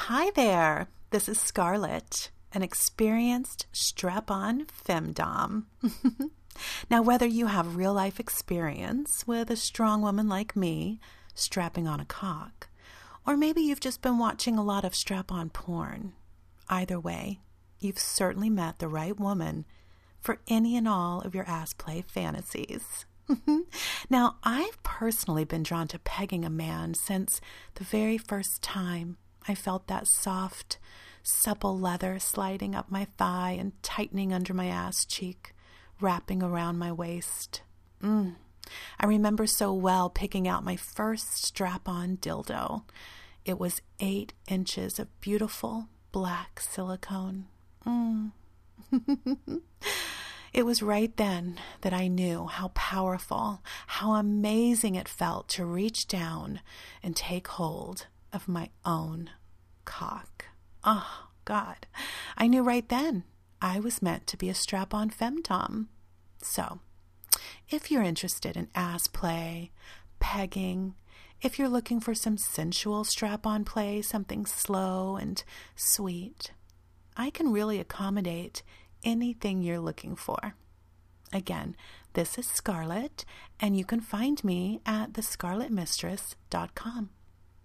Hi there, this is Scarlett, an experienced strap-on femdom. Now, whether you have real-life experience with a strong woman like me strapping on a cock, or maybe you've just been watching a lot of strap-on porn, either way, you've certainly met the right woman for any and all of your ass play fantasies. Now, I've personally been drawn to pegging a man since the very first time I felt that soft, supple leather sliding up my thigh and tightening under my ass cheek, wrapping around my waist. I remember so well picking out my first strap-on dildo. It was 8 inches of beautiful black silicone. It was right then that I knew how powerful, how amazing it felt to reach down and take hold of my own cock. Oh, God. I knew right then I was meant to be a strap-on femdom. So, if you're interested in ass play, pegging, if you're looking for some sensual strap-on play, something slow and sweet, I can really accommodate anything you're looking for. Again, this is Scarlett, and you can find me at thescarlettmistress.com.